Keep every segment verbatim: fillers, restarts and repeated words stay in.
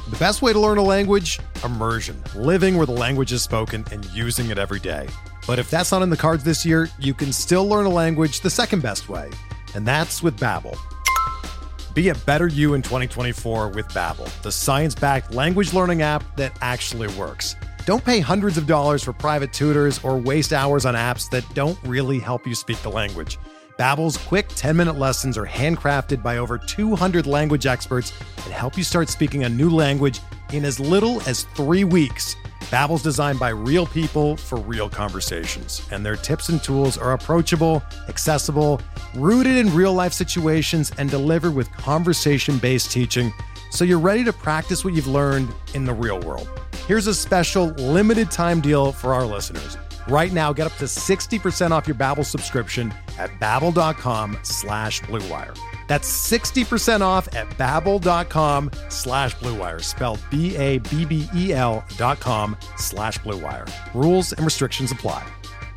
The best way to learn a language? Immersion. Living where the language is spoken and using it every day. But if that's not in the cards this year, you can still learn a language the second best way, and that's with Babbel. Be a better you in twenty twenty-four with Babbel, the science-backed language learning app that actually works. Don't pay hundreds of dollars for private tutors or waste hours on apps that don't really help you speak the language. Babbel's quick ten-minute lessons are handcrafted by over two hundred language experts and help you start speaking a new language in as little as three weeks. Babbel's designed by real people for real conversations, and their tips and tools are approachable, accessible, rooted in real-life situations, and delivered with conversation-based teaching, so you're ready to practice what you've learned in the real world. Here's a special limited-time deal for our listeners. Right now, get up to sixty percent off your Babbel subscription at babbel.com slash bluewire. That's sixty percent off at babbel.com slash bluewire, spelled B A B B E L dot com slash bluewire. Rules and restrictions apply.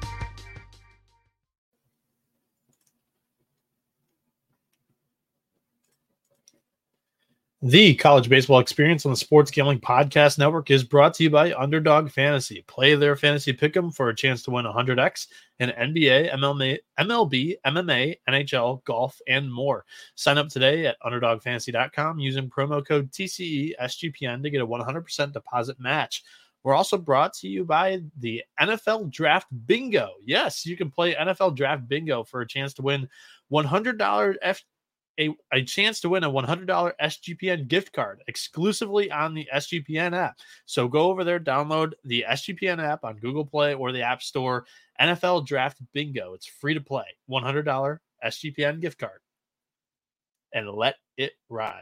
The College Baseball Experience on the Sports Gambling Podcast Network is brought to you by Underdog Fantasy. Play their fantasy pick'em for a chance to win one hundred x in N B A, M L B, M M A, N H L, golf, and more. Sign up today at underdog fantasy dot com using promo code T C E S G P N to get a one hundred percent deposit match. We're also brought to you by the N F L Draft Bingo. Yes, you can play N F L Draft Bingo for a chance to win one hundred dollars F. A, a chance to win a one hundred dollars S G P N gift card exclusively on the S G P N app. So go over there, download the S G P N app on Google Play or the App Store. N F L Draft Bingo. It's free to play. one hundred dollars S G P N gift card. And let it ride.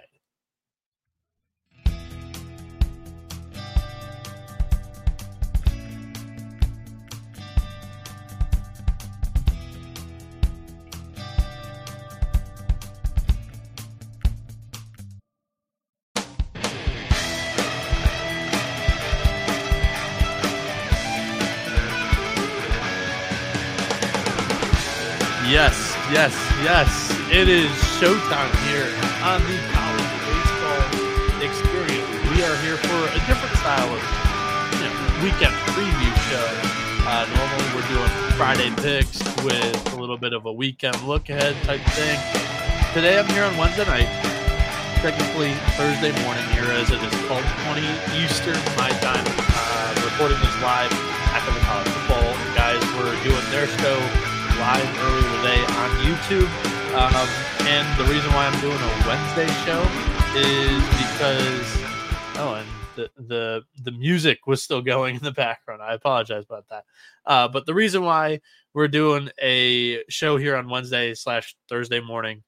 Yes, yes, yes. It is showtime here on the College Baseball Experience. We are here for a different style of you know, weekend preview show. Uh, normally we're doing Friday picks with a little bit of a weekend look ahead type thing. Today I'm here on Wednesday night, technically Thursday morning here as it is twelve twenty Eastern my time. Uh, recording this live after the college football. The guys were doing their show live earlier today on YouTube. Um, and the reason why I'm doing a Wednesday show is because, oh, and the, the, the music was still going in the background. I apologize about that. Uh, but the reason why we're doing a show here on Wednesday slash Thursday morning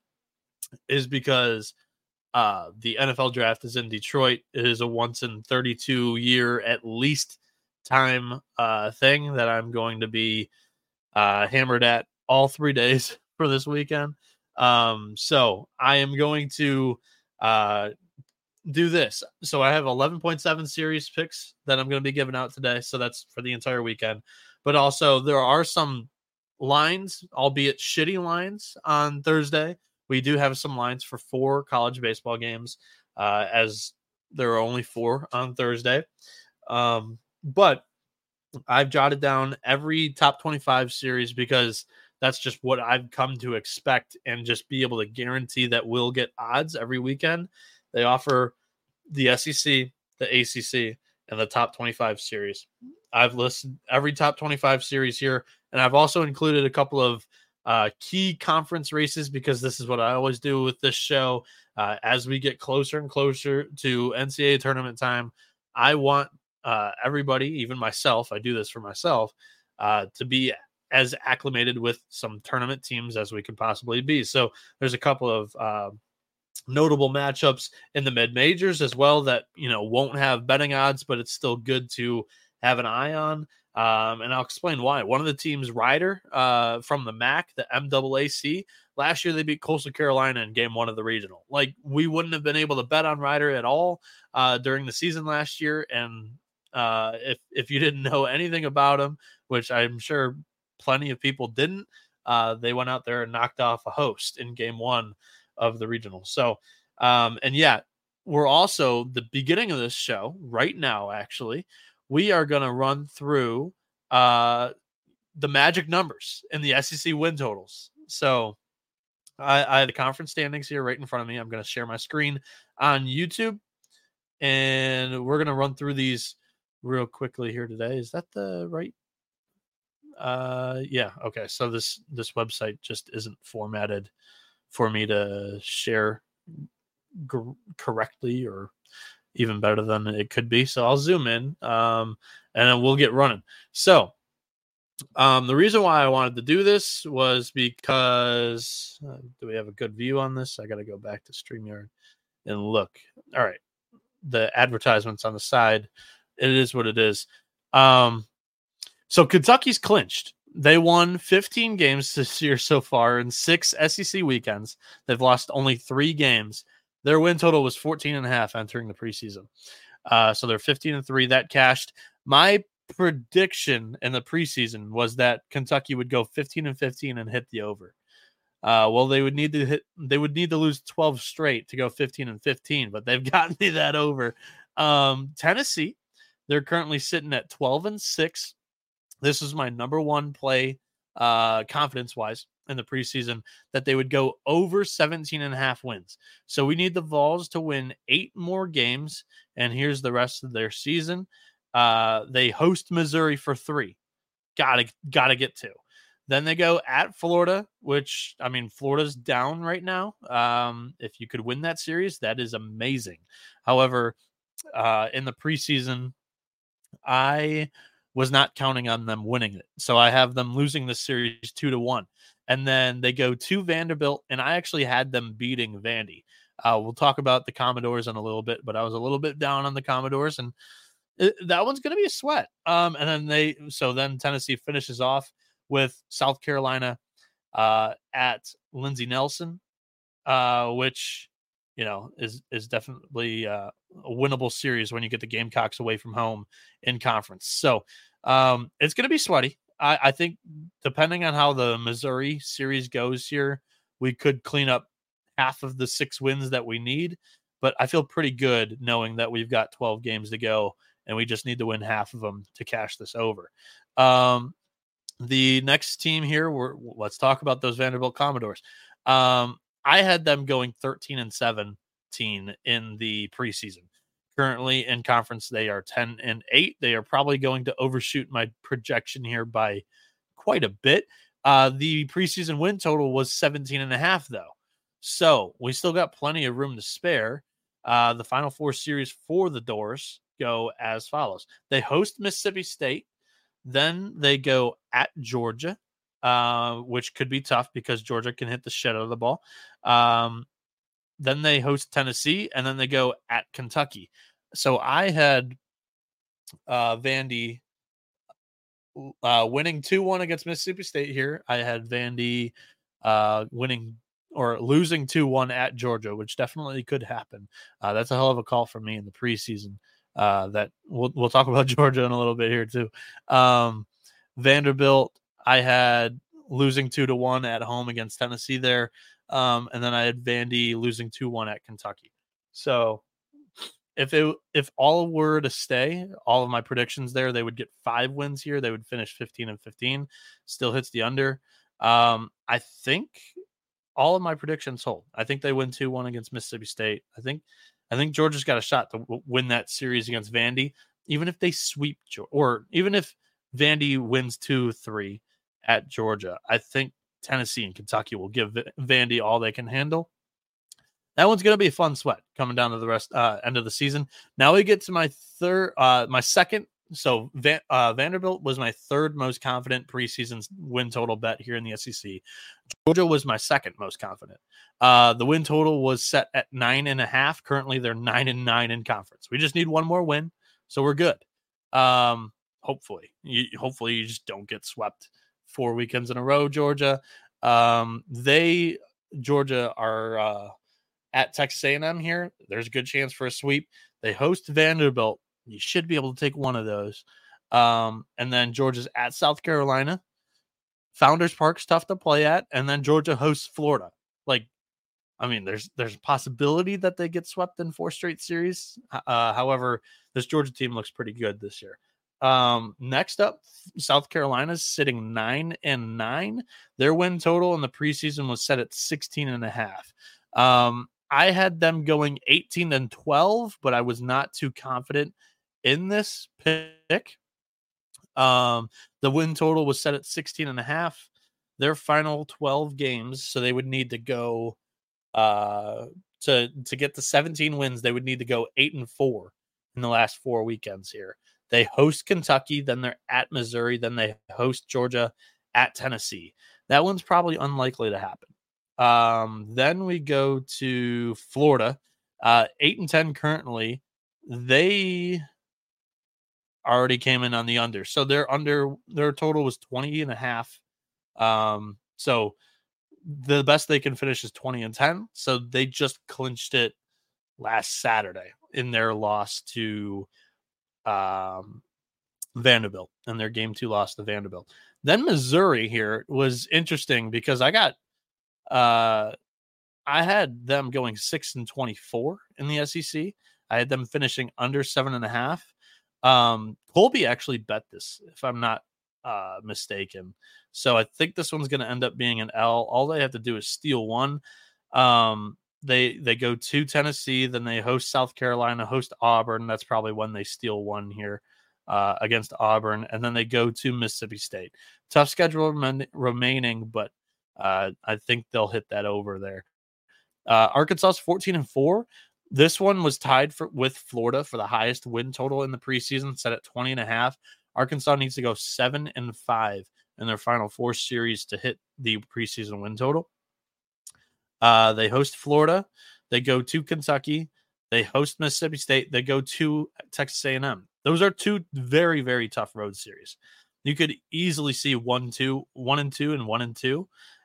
is because uh, the N F L draft is in Detroit. It is a once in thirty-two year at least time uh, thing that I'm going to be uh, hammered at all three days for this weekend. Um, so I am going to uh, do this. So I have eleven point seven series picks that I'm going to be giving out today. So that's for the entire weekend. But also there are some lines, albeit shitty lines on Thursday. We do have some lines for four college baseball games, uh, as there are only four on Thursday. Um, but I've jotted down every top twenty-five series because that's just what I've come to expect and just be able to guarantee that we'll get odds every weekend. They offer the S E C, the A C C, and the top twenty-five series. I've listed every top twenty-five series here, and I've also included a couple of uh, key conference races because this is what I always do with this show. Uh, as we get closer and closer to N C double A tournament time, I want uh, everybody, even myself, I do this for myself, uh, to be as acclimated with some tournament teams as we could possibly be. So there's a couple of uh, notable matchups in the mid majors as well that, you know, won't have betting odds, but it's still good to have an eye on. Um, and I'll explain why. One of the teams, Rider, uh, from the M A C, the M A A C, last year they beat Coastal Carolina in game one of the regional. Like, we wouldn't have been able to bet on Rider at all uh, during the season last year. And uh, if, if you didn't know anything about them, which I'm sure plenty of people didn't, uh, they went out there and knocked off a host in game one of the regional. So, um, and yeah, we're also, the beginning of this show right now, actually, we are going to run through uh, the magic numbers and the S E C win totals. So I, I had the conference standings here right in front of me. I'm going to share my screen on YouTube, and we're going to run through these real quickly here today. Is that the right? Uh, yeah. Okay. So this, this website just isn't formatted for me to share g- correctly, or even better than it could be. So I'll zoom in, um, and then we'll get running. So um, the reason why I wanted to do this was because, uh, do we have a good view on this? I got to go back to StreamYard and look. All right. The advertisements on the side, it is what it is. Um, so Kentucky's clinched. They won fifteen games this year so far in six S E C weekends. They've lost only three games. Their win total was fourteen and a half entering the preseason. Uh, so they're fifteen and three. That cashed. My prediction in the preseason was that Kentucky would go fifteen and fifteen and hit the over. Uh, well, they would need to hit, they would need to lose twelve straight to go fifteen and fifteen, but they've gotten me that over. Um, Tennessee, they're currently sitting at twelve and six. This is my number one play, uh, confidence wise in the preseason, that they would go over seventeen and a half wins. So we need the Vols to win eight more games. And here's the rest of their season. Uh, they host Missouri for three. Gotta, gotta get to. Then they go at Florida, which, I mean, Florida's down right now. Um, if you could win that series, that is amazing. However, uh, in the preseason, I was not counting on them winning it. So I have them losing the series two to one. And then they go to Vanderbilt, and I actually had them beating Vandy. Uh, we'll talk about the Commodores in a little bit, but I was a little bit down on the Commodores, and it, that one's going to be a sweat. Um, and then they, so then Tennessee finishes off with South Carolina uh, at Lindsey Nelson, uh, which, you know, is is definitely uh, a winnable series when you get the Gamecocks away from home in conference. So um, it's going to be sweaty. I, I think depending on how the Missouri series goes here, we could clean up half of the six wins that we need. But I feel pretty good knowing that we've got twelve games to go, and we just need to win half of them to cash this over. Um, the next team here, we're, let's talk about those Vanderbilt Commodores. Um, I had them going thirteen and seventeen in the preseason. Currently in conference, they are ten and eight. They are probably going to overshoot my projection here by quite a bit. Uh, the preseason win total was seventeen and a half, though. So we still got plenty of room to spare. Uh, the Final Four series for the Doors go as follows. They host Mississippi State. Then they go at Georgia, uh, which could be tough because Georgia can hit the shit out of the ball. Um, then they host Tennessee, and then they go at Kentucky. So I had uh, Vandy uh, winning two one against Mississippi State here. I had Vandy uh, winning or losing two one at Georgia, which definitely could happen. Uh, that's a hell of a call for me in the preseason. Uh, that we'll we'll talk about Georgia in a little bit here too. Um, Vanderbilt, I had losing two to one at home against Tennessee there, um, and then I had Vandy losing two one at Kentucky. So if it if all were to stay, all of my predictions there, they would get five wins here. They would finish fifteen and fifteen. Still hits the under. Um, I think all of my predictions hold. I think they win two one against Mississippi State. I think. I think Georgia's got a shot to w- win that series against Vandy, even if they sweep Georgia, or even if Vandy wins two three at Georgia. I think Tennessee and Kentucky will give v- Vandy all they can handle. That one's going to be a fun sweat coming down to the rest uh, end of the season. Now we get to my third, uh, my second. So Van, uh, Vanderbilt was my third most confident preseason win total bet here in the S E C. Georgia was my second most confident. Uh, the win total was set at nine and a half. Currently, they're nine and nine in conference. We just need one more win, so we're good. Um, hopefully, you, hopefully you just don't get swept four weekends in a row, Georgia. Um, they Georgia are uh, at Texas A and M here. There's a good chance for a sweep. They host Vanderbilt. You should be able to take one of those. Um, and then Georgia's at South Carolina. Founders Park's tough to play at. And then Georgia hosts Florida. Like, I mean, there's there's a possibility that they get swept in four straight series. Uh, however, this Georgia team looks pretty good this year. Um, next up, South Carolina's sitting nine and nine. Their win total in the preseason was set at sixteen and a half. Um, I had them going eighteen and twelve, but I was not too confident in this pick. Um, the win total was set at sixteen and a half. Their final twelve games, so they would need to go uh to to get the seventeen wins, they would need to go eight and four in the last four weekends here. They host Kentucky, then they're at Missouri, then they host Georgia, at Tennessee. That one's probably unlikely to happen. Um, then we go to Florida, uh, eight and ten currently. They already came in on the under, so their under their total was twenty and a half. Um, so the best they can finish is twenty and ten. So they just clinched it last Saturday in their loss to um, Vanderbilt, and their game two loss to Vanderbilt. Then Missouri here was interesting because I got, uh, I had them going six and twenty-four in the S E C. I had them finishing under seven and a half. Um, Colby actually bet this, if I'm not uh, mistaken. So I think this one's going to end up being an L. All they have to do is steal one. Um, they they go to Tennessee, then they host South Carolina, host Auburn. That's probably when they steal one here uh, against Auburn, and then they go to Mississippi State. Tough schedule rem- remaining, but uh, I think they'll hit that over there. Uh, Arkansas's fourteen and four. This one was tied for with Florida for the highest win total in the preseason, set at twenty and a half. Arkansas needs to go seven and five in their final four series to hit the preseason win total. Uh, they host Florida. They go to Kentucky. They host Mississippi State. They go to Texas A and M. Those are two very, very tough road series. You could easily see one, two, one and two, and one and two.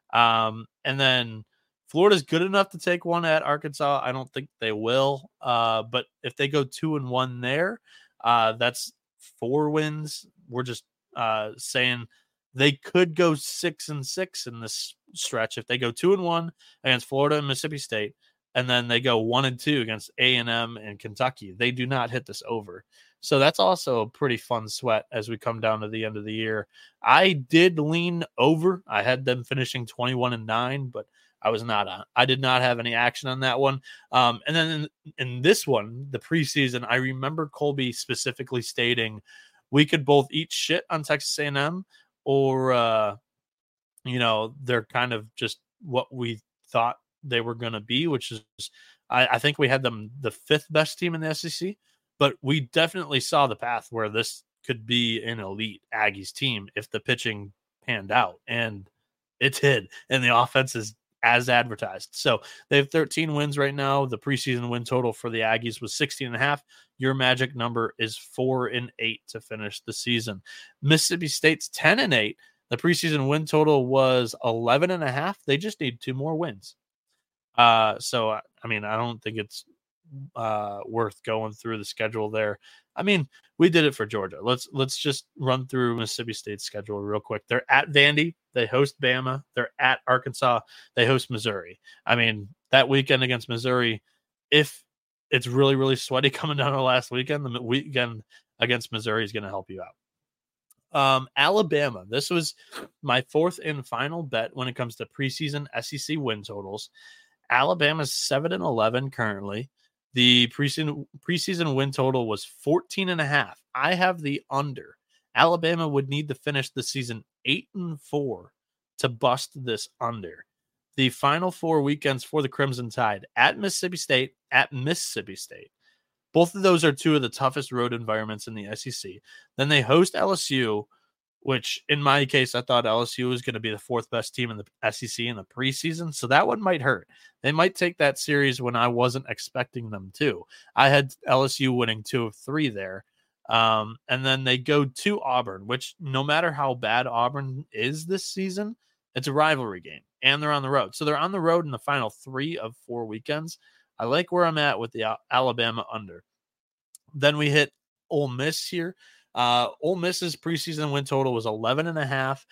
Um, and then Florida's good enough to take one at Arkansas. I don't think they will. Uh, but if they go two and one there, uh, that's four wins. We're just uh, saying they could go six and six in this stretch if they go two and one against Florida and Mississippi State, and then they go one and two against A and M and Kentucky. They do not hit this over. So that's also a pretty fun sweat as we come down to the end of the year. I did lean over. I had them finishing twenty-one and nine, but I was not on. I did not have any action on that one. Um, and then in, in this one, the preseason, I remember Colby specifically stating we could both eat shit on Texas A and M, or uh, you know, they're kind of just what we thought they were going to be, which is, I, I think we had them the fifth best team in the S E C, but we definitely saw the path where this could be an elite Aggies team if the pitching panned out, and it did, and the offense is as advertised. So they have thirteen wins right now. The preseason win total for the Aggies was sixteen and a half. Your magic number is four and eight to finish the season. Mississippi State's ten and eight. The preseason win total was eleven and a half. They just need two more wins. Uh, so, I mean, I don't think it's uh, worth going through the schedule there. I mean, we did it for Georgia. Let's let's just run through Mississippi State's schedule real quick. They're at Vandy. They host Bama. They're at Arkansas. They host Missouri. I mean, that weekend against Missouri, if it's really, really sweaty coming down to the last weekend, the weekend against Missouri is going to help you out. Um, Alabama. This was my fourth and final bet when it comes to preseason S E C win totals. Alabama's seven and eleven currently. The preseason preseason win total was fourteen and a half. I have the under. Alabama would need to finish the season eight and four to bust this under. The final four weekends for the Crimson Tide at Mississippi State, at Mississippi State. Both of those are two of the toughest road environments in the S E C. Then they host L S U, which in my case, I thought L S U was going to be the fourth best team in the S E C in the preseason. So that one might hurt. They might take that series when I wasn't expecting them to. I had L S U winning two of three there. Um, and then they go to Auburn, which no matter how bad Auburn is this season, it's a rivalry game and they're on the road. So they're on the road in the final three of four weekends. I like where I'm at with the Alabama under. Then we hit Ole Miss here. Uh, Ole Miss's preseason win total was eleven and a half.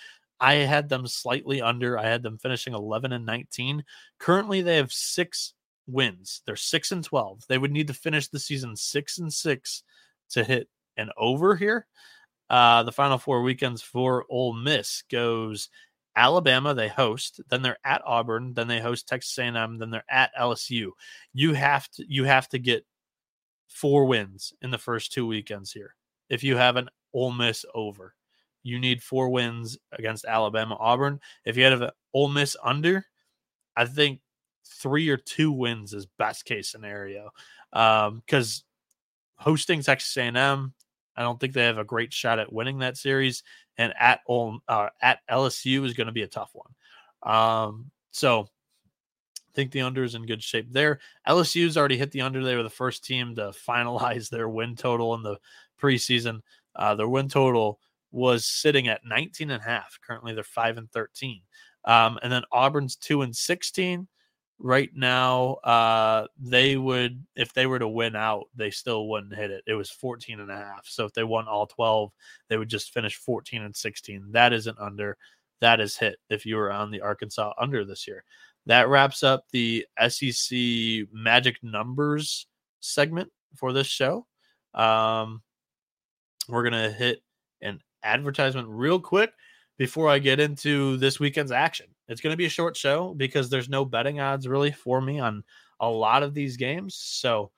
I had them slightly under. I had them finishing eleven and nineteen. Currently, they have six wins. They're six and twelve. They would need to finish the season six and six to hit an over here. Uh, the final four weekends for Ole Miss goes Alabama, they host, then they're at Auburn, then they host Texas A and M, then they're at L S U. You have to you have to get four wins in the first two weekends here. If you have an Ole Miss over, you need four wins against Alabama, Auburn. If you have an Ole Miss under, I think three or two wins is best case scenario. Um, because hosting Texas A and M, I don't think they have a great shot at winning that series. And at uh, at L S U is going to be a tough one. Um, so I think the under is in good shape there. L S U's already hit the under. They were the first team to finalize their win total in the preseason. Uh, their win total was sitting at nineteen and a half. Currently, they're five and thirteen. Um, and then Auburn's two and sixteen. Right now, uh, they would, if they were to win out, they still wouldn't hit it. It was fourteen and a half. So if they won all twelve, they would just finish fourteen and sixteen. That isn't under. That is hit if you were on the Arkansas under this year. That wraps up the S E C Magic Numbers segment for this show. Um, we're going to hit an advertisement real quick before I get into this weekend's action. It's going to be a short show because there's no betting odds really for me on a lot of these games. So,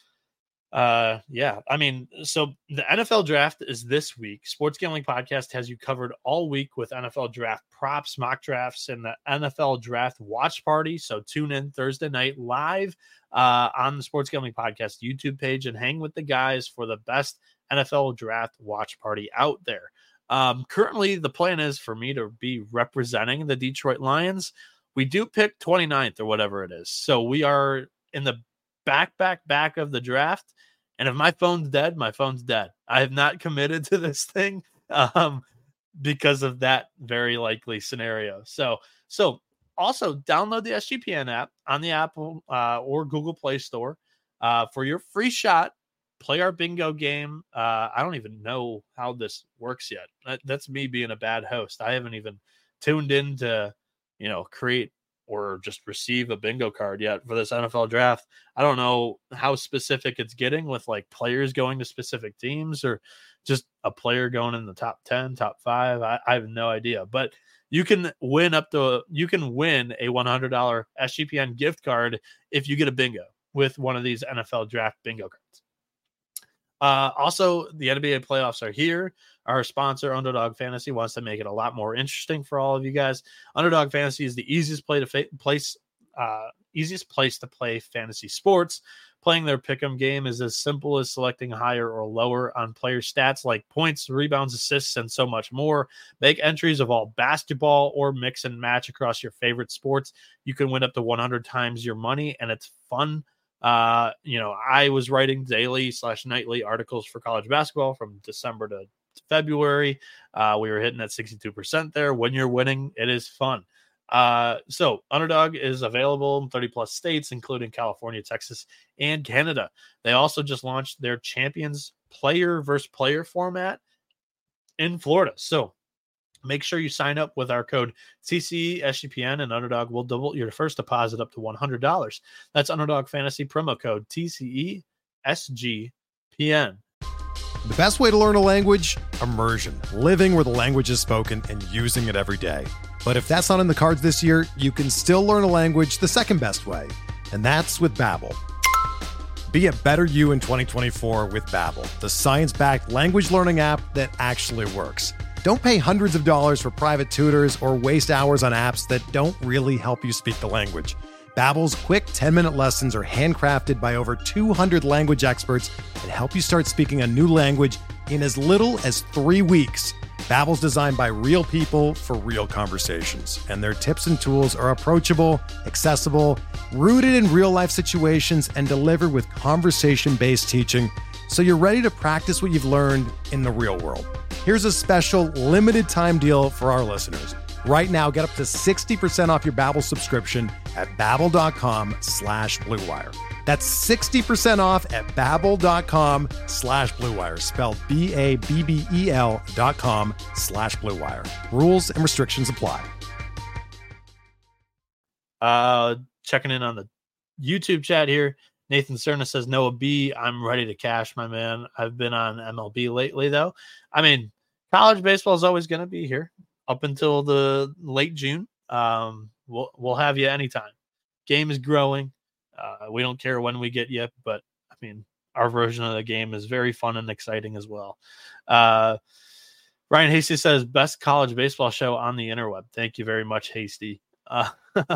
uh, yeah, I mean, so the N F L draft is this week. Sports Gambling Podcast has you covered all week with N F L draft props, mock drafts, and the N F L draft watch party. So tune in Thursday night live uh, on the Sports Gambling Podcast YouTube page and hang with the guys for the best N F L draft watch party out there. Um, currently, the plan is for me to be representing the Detroit Lions. We do pick twenty-ninth or whatever it is. So we are in the back, back, back of the draft. And if my phone's dead, my phone's dead. I have not committed to this thing um, because of that very likely scenario. So, so also download the S G P N app on the Apple uh, or Google Play Store uh, for your free shot. Play our bingo game. Uh, I don't even know how this works yet. That, that's me being a bad host. I haven't even tuned in to, you know, create or just receive a bingo card yet for this N F L draft. I don't know how specific it's getting with like players going to specific teams or just a player going in the top ten, top five. I, I have no idea, but you can win up to, you can win a one hundred dollars S G P N gift card if you get a bingo with one of these N F L draft bingo cards. Uh, also, the N B A playoffs are here. Our sponsor, Underdog Fantasy, wants to make it a lot more interesting for all of you guys. Underdog Fantasy is the easiest play to fa- place, uh, easiest place to play fantasy sports. Playing their pick'em game is as simple as selecting higher or lower on player stats like points, rebounds, assists, and so much more. Make entries of all basketball or mix and match across your favorite sports. You can win up to one hundred times your money, and it's fun. Uh, you know, I was writing daily slash nightly articles for college basketball from December to February. Uh, we were hitting at sixty-two percent there. When you're winning, it is fun. Uh, so Underdog is available in thirty plus states, including California, Texas, and Canada. They also just launched their Champions player versus player format in Florida. So make sure you sign up with our code C C E S G P N, and Underdog will double your first deposit up to one hundred dollars. That's Underdog Fantasy promo code T C E S G P N. The best way to learn a language? Immersion. Living where the language is spoken and using it every day. But if that's not in the cards this year, you can still learn a language the second best way, and that's with Babbel. Be a better you in twenty twenty-four with Babbel, the science-backed language learning app that actually works. Don't pay hundreds of dollars for private tutors or waste hours on apps that don't really help you speak the language. Babbel's quick ten-minute lessons are handcrafted by over two hundred language experts that help you start speaking a new language in as little as three weeks. Babbel's designed by real people for real conversations, and their tips and tools are approachable, accessible, rooted in real-life situations, and delivered with conversation-based teaching, so you're ready to practice what you've learned in the real world. Here's a special limited time deal for our listeners. Right now, get up to sixty percent off your Babbel subscription at babbel.com slash Blue Wire. That's sixty percent off at babbel.com slash Blue Wire, spelled B A B B E L dot com slash Blue Wire. Rules and restrictions apply. Uh, checking in on the YouTube chat here. Nathan Cerna says, Noah B, I'm ready to cash, my man. I've been on M L B lately, though. I mean, college baseball is always going to be here up until the late June. Um, we'll, we'll have you anytime. Game is growing. Uh, we don't care when we get you, but I mean, our version of the game is very fun and exciting as well. Uh, Ryan Hasty says, best college baseball show on the interweb. Thank you very much, Hasty. Uh,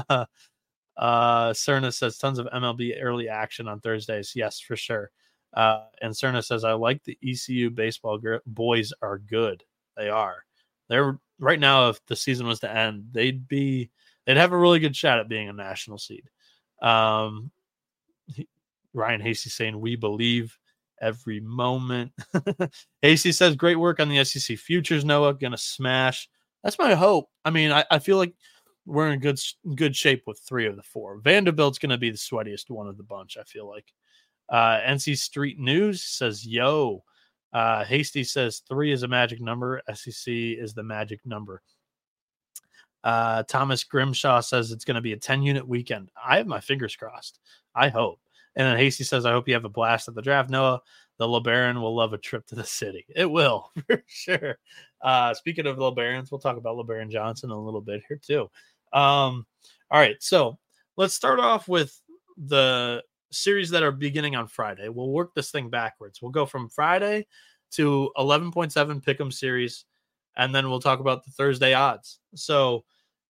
uh, Cerna says, tons of M L B early action on Thursdays. Yes, for sure. Uh, and Cerna says, I like the E C U baseball gr- boys are good. They are. They're right now. If the season was to end, they'd be, they'd have a really good shot at being a national seed. Um, he, Ryan Hasty saying, we believe every moment. Hasty says, great work on the S E C futures, Noah. Gonna smash. That's my hope. I mean, I, I feel like we're in good good shape with three of the four. Vanderbilt's going to be the sweatiest one of the bunch, I feel like. Uh, N C Street News says, yo. Uh, Hasty says, three is a magic number. S E C is the magic number. Uh, Thomas Grimshaw says it's going to be a ten-unit weekend. I have my fingers crossed. I hope. And then Hasty says, I hope you have a blast at the draft, Noah. The LeBaron will love a trip to the city. It will, for sure. Uh, speaking of LeBarons, we'll talk about LeBaron Johnson a little bit here, too. Um, all right, so let's start off with the series that are beginning on Friday. We'll work this thing backwards. We'll go from Friday to eleven point seven Pick'em series, and then we'll talk about the Thursday odds. So,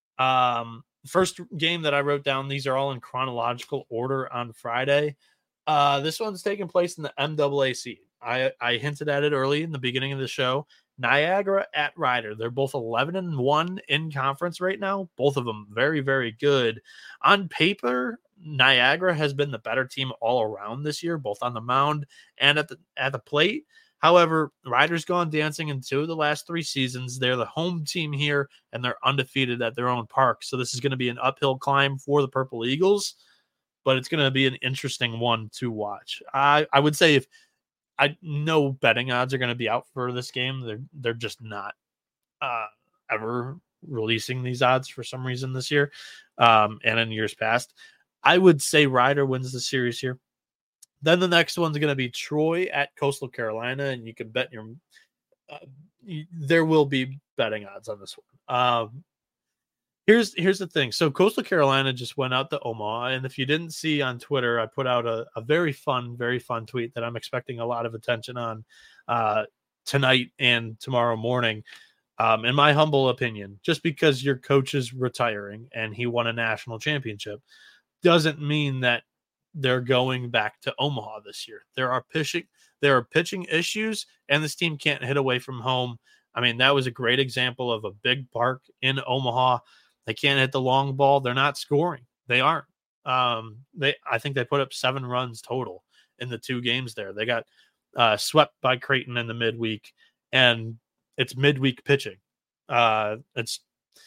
um, first game that I wrote down, these are all in chronological order on Friday. Uh, this one's taking place in the M A A C. I, I hinted at it early in the beginning of the show. Niagara at Rider. They're both eleven and one in conference right now. Both of them very, very good. On paper, Niagara has been the better team all around this year, both on the mound and at the at the plate. However, Rider's gone dancing in two of the last three seasons. They're the home team here, and they're undefeated at their own park. So this is going to be an uphill climb for the Purple Eagles, but it's going to be an interesting one to watch. I, I would say if I know betting odds are going to be out for this game. They're they're just not uh, ever releasing these odds for some reason this year, um, and in years past. I would say Rider wins the series here. Then the next one's going to be Troy at Coastal Carolina, and you can bet your uh, you, there will be betting odds on this one. Um, Here's here's the thing. So Coastal Carolina just went out to Omaha, and if you didn't see on Twitter, I put out a, a very fun, very fun tweet that I'm expecting a lot of attention on uh, tonight and tomorrow morning. Um, in my humble opinion, just because your coach is retiring and he won a national championship doesn't mean that they're going back to Omaha this year. There are pitching, there are pitching issues, and this team can't hit away from home. I mean, that was a great example of a big park in Omaha. They can't hit the long ball. They're not scoring. They aren't. Um, they, I think they put up seven runs total in the two games there. They got uh, swept by Creighton in the midweek, and it's midweek pitching. Uh, it's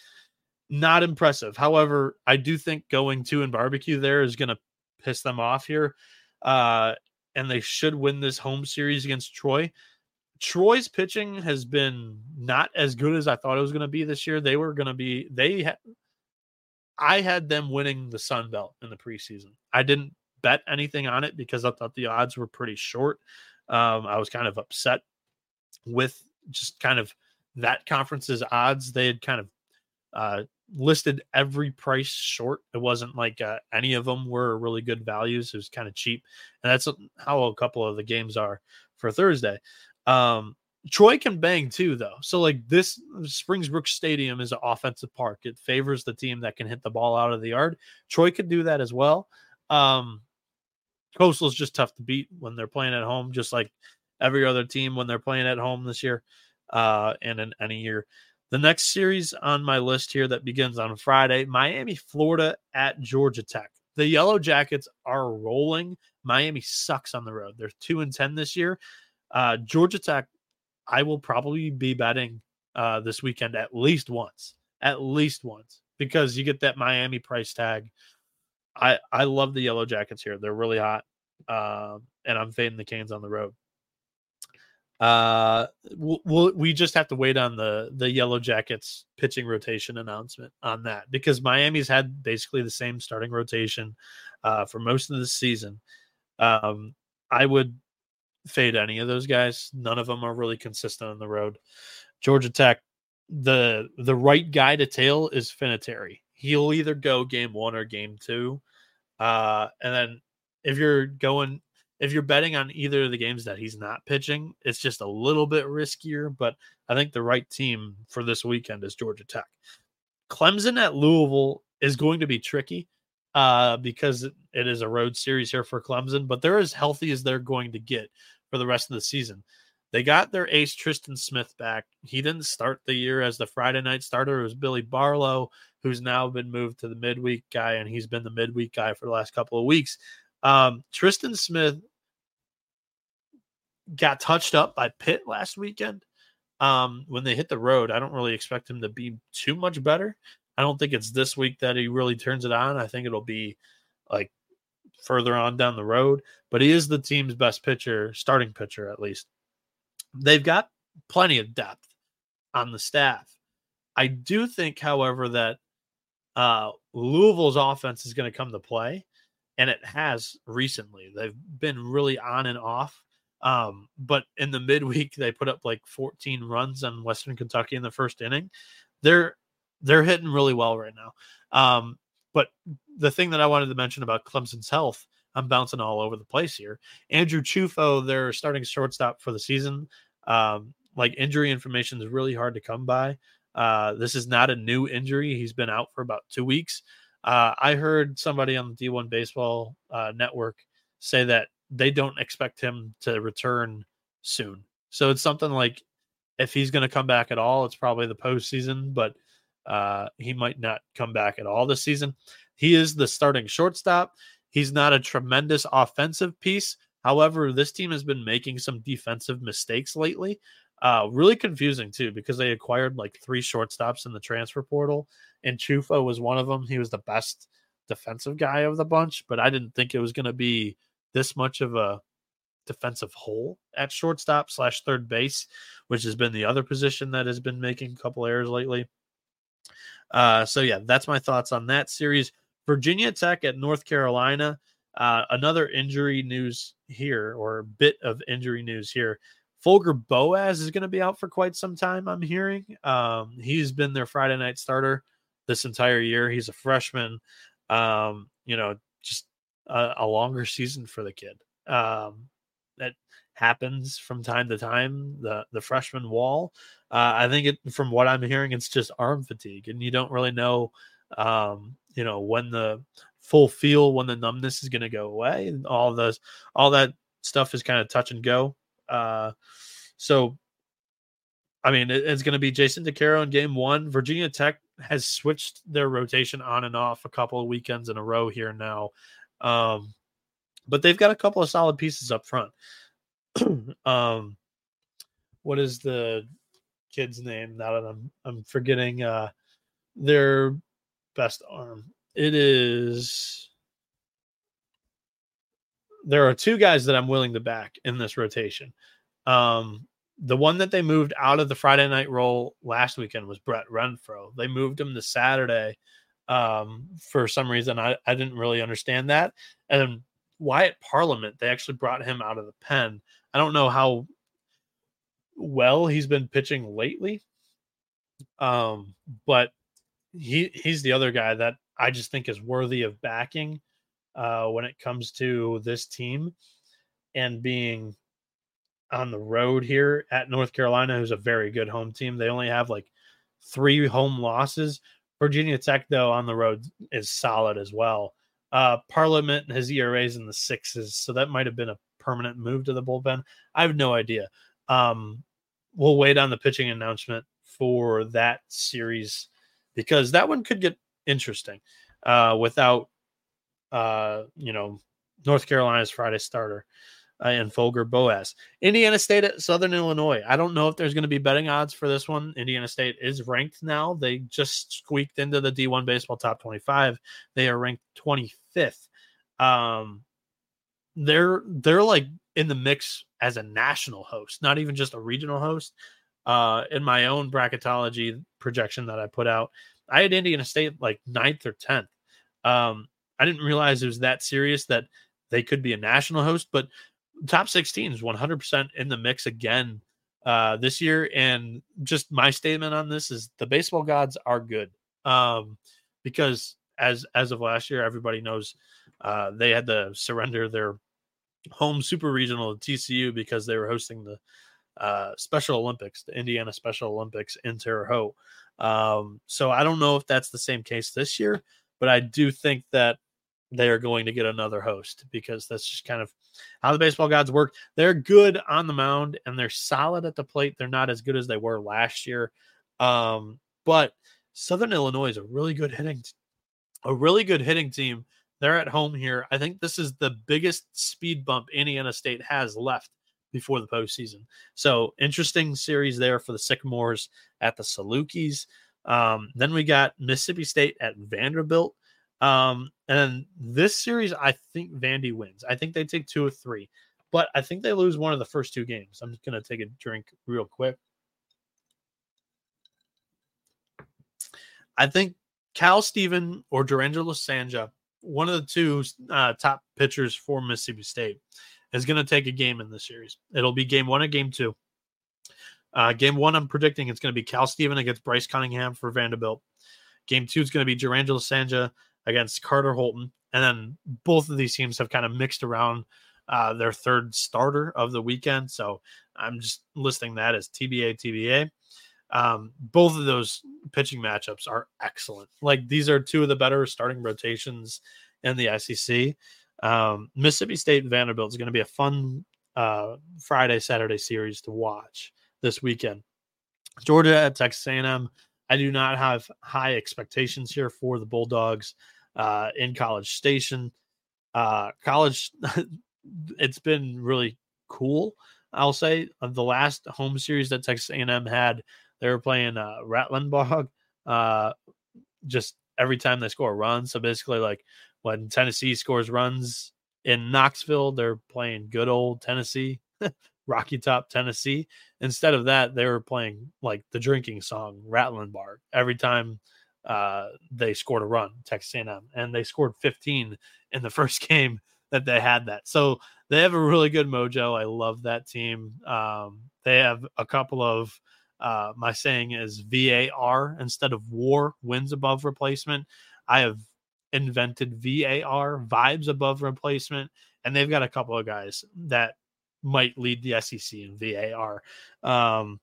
not impressive. However, I do think going to and barbecue there is going to piss them off here, uh, and they should win this home series against Troy. Troy's pitching has been not as good as I thought it was going to be this year. They were going to be, they had, I had them winning the Sun Belt in the preseason. I didn't bet anything on it because I thought the odds were pretty short. Um, I was kind of upset with just kind of that conference's odds. They had kind of uh, listed every price short. It wasn't like uh, any of them were really good values. It was kind of cheap. And that's how a couple of the games are for Thursday. Um, Troy can bang too, though. So like this Springbrook Stadium is an offensive park. It favors the team that can hit the ball out of the yard. Troy could do that as well. Um, Coastal is just tough to beat when they're playing at home, just like every other team when they're playing at home this year, uh, and in any year. The next series on my list here that begins on Friday, Miami, Florida at Georgia Tech. The Yellow Jackets are rolling. Miami sucks on the road. They're two and ten this year. Uh, Georgia Tech, I will probably be betting uh, this weekend at least once. at least once, because you get that Miami price tag. I, I love the Yellow Jackets here. They're really hot. Um, and I'm fading the Canes on the road. Uh, we'll, we just have to wait on the, the Yellow Jackets pitching rotation announcement on that, because Miami's had basically the same starting rotation uh, for most of the season. Um, I would fade any of those guys. None of them are really consistent on the road. Georgia Tech, the the right guy to tail is Finateri. He'll either go game one or game two. Uh, and then if you're going, if you're betting on either of the games that he's not pitching, it's just a little bit riskier. But I think the right team for this weekend is Georgia Tech. Clemson at Louisville is going to be tricky uh, because it is a road series here for Clemson, but they're as healthy as they're going to get for the rest of the season. They got their ace Tristan Smith back. He didn't start the year as the Friday night starter. It was Billy Barlow, who's now been moved to the midweek guy, and he's been the midweek guy for the last couple of weeks. Um, Tristan Smith got touched up by Pitt last weekend. Um, when they hit the road, I don't really expect him to be too much better. I don't think it's this week that he really turns it on. I think it'll be like further on down the road, but he is the team's best pitcher, starting pitcher at least. They've got plenty of depth on the staff. I do think, however, that uh, Louisville's offense is going to come to play, and it has recently. They've been really on and off. Um, but in the midweek, they put up like fourteen runs on Western Kentucky in the first inning. They're they're hitting really well right now. Um, but the thing that I wanted to mention about Clemson's health, I'm bouncing all over the place here. Andrew Chufo, their starting shortstop for the season. Um, like injury information is really hard to come by. Uh, this is not a new injury. He's been out for about two weeks. Uh, I heard somebody on the D one Baseball uh, Network say that they don't expect him to return soon. So it's something like if he's going to come back at all, it's probably the postseason, but uh, he might not come back at all this season. He is the starting shortstop. He's not a tremendous offensive piece. However, this team has been making some defensive mistakes lately. Uh, really confusing, too, because they acquired like three shortstops in the transfer portal, and Chufo was one of them. He was the best defensive guy of the bunch, but I didn't think it was going to be this much of a defensive hole at shortstop slash third base, which has been the other position that has been making a couple errors lately. Uh, so, yeah, that's my thoughts on that series. Virginia Tech at North Carolina. Uh, another injury news here, or a bit of injury news here. Folger Boas is going to be out for quite some time, I'm hearing. Um, he's been their Friday night starter this entire year. He's a freshman. Um, you know, just a, a longer season for the kid. Um, that happens from time to time, the, the freshman wall. Uh, I think it, from what I'm hearing, it's just arm fatigue, and you don't really know, um, you know, when the full feel, when the numbness is going to go away, and all those, all that stuff is kind of touch and go. Uh, so, I mean, it, it's going to be Jason DeCaro in game one. Virginia Tech has switched their rotation on and off a couple of weekends in a row here now. Um, but they've got a couple of solid pieces up front. um, what is the kid's name? Now that I'm, I'm forgetting, uh, their best arm. It is, there are two guys that I'm willing to back in this rotation. Um, the one that they moved out of the Friday night role last weekend was Brett Renfro. They moved him to Saturday. Um, for some reason, I, I didn't really understand that. And then Wyatt Parliament, they actually brought him out of the pen. I don't know how well he's been pitching lately. Um, but he he's the other guy that I just think is worthy of backing uh, when it comes to this team and being on the road here at North Carolina, who's a very good home team. They only have like three home losses. Virginia Tech, though, on the road is solid as well. Uh, Parliament has E R As in the sixes, so that might have been a permanent move to the bullpen. I have no idea. Um, we'll wait on the pitching announcement for that series because that one could get interesting uh, without, uh, you know, North Carolina's Friday starter. uh, and Folger Boas. Indiana State at Southern Illinois. I don't know if there's going to be betting odds for this one. Indiana State is ranked now. They just squeaked into the D one baseball top twenty-five. They are ranked twenty-fifth. Um, they're they're like in the mix as a national host, not even just a regional host. Uh, in my own bracketology projection that I put out, I had Indiana State like ninth or tenth. Um, I didn't realize it was that serious that they could be a national host, but top sixteen is one hundred percent in the mix again uh, this year. And just my statement on this is the baseball gods are good, um, because as as of last year, everybody knows uh, they had to surrender their home super regional to T C U because they were hosting the uh, Special Olympics, the Indiana Special Olympics in Terre Haute. Um, so I don't know if that's the same case this year, but I do think that they are going to get another host because that's just kind of how the baseball gods work. They're good on the mound and they're solid at the plate. They're not as good as they were last year. Um, but Southern Illinois is a really good hitting, a really good hitting team. They're at home here. I think this is the biggest speed bump Indiana State has left before the postseason. So interesting series there for the Sycamores at the Salukis. Um, then we got Mississippi State at Vanderbilt. Um, and this series, I think Vandy wins. I think they take two or three, but I think they lose one of the first two games. I'm just going to take a drink real quick. I think Cal Steven or Durangelo Sanja, one of the two uh, top pitchers for Mississippi State, is going to take a game in this series. It'll be game one and game two. Uh, game one, I'm predicting it's going to be Cal Steven against Bryce Cunningham for Vanderbilt. Game two is going to be Durangelo Sanja against Carter Holton. And then both of these teams have kind of mixed around uh, their third starter of the weekend. So I'm just listing that as T B A, T B A. Um, both of those pitching matchups are excellent. Like these are two of the better starting rotations in the S E C. Um, Mississippi State and Vanderbilt is going to be a fun uh, Friday, Saturday series to watch this weekend. Georgia at Texas A and M. I do not have high expectations here for the Bulldogs uh, in College Station. Uh, college, it's been really cool, I'll say. Of the last home series that Texas A and M had, they were playing uh, Rattlenbach uh, just every time they score a run. So basically, like when Tennessee scores runs in Knoxville, they're playing good old Tennessee, Rocky Top, Tennessee. Instead of that, they were playing like the drinking song Rattlenbach every time uh, they scored a run, Texas A and M. And they scored fifteen in the first game that they had that. So they have a really good mojo. I love that team. Um, they have a couple of Uh, my saying is V A R instead of WAR, wins above replacement. I have invented V A R, vibes above replacement, and they've got a couple of guys that might lead the S E C in V A R. Um,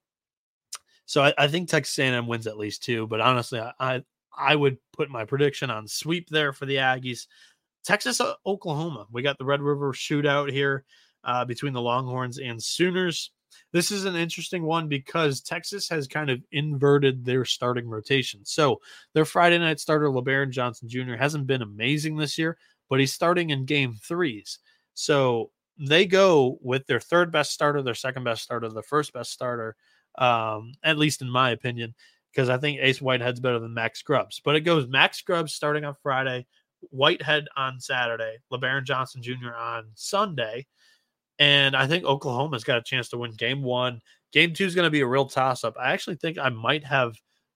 so I, I think Texas A and M wins at least two, but honestly, I I would put my prediction on sweep there for the Aggies. Texas, uh, Oklahoma. We got the Red River shootout here uh, between the Longhorns and Sooners. This is an interesting one because Texas has kind of inverted their starting rotation. So their Friday night starter, LeBaron Johnson Junior, hasn't been amazing this year, but he's starting in game threes. So they go with their third best starter, their second best starter, their first best starter, um, at least in my opinion, because I think Ace Whitehead's better than Max Scrubs. But it goes Max Scrubs starting on Friday, Whitehead on Saturday, LeBaron Johnson Junior on Sunday. And I think Oklahoma's got a chance to win game one. Game two is going to be a real toss-up. I actually think I might have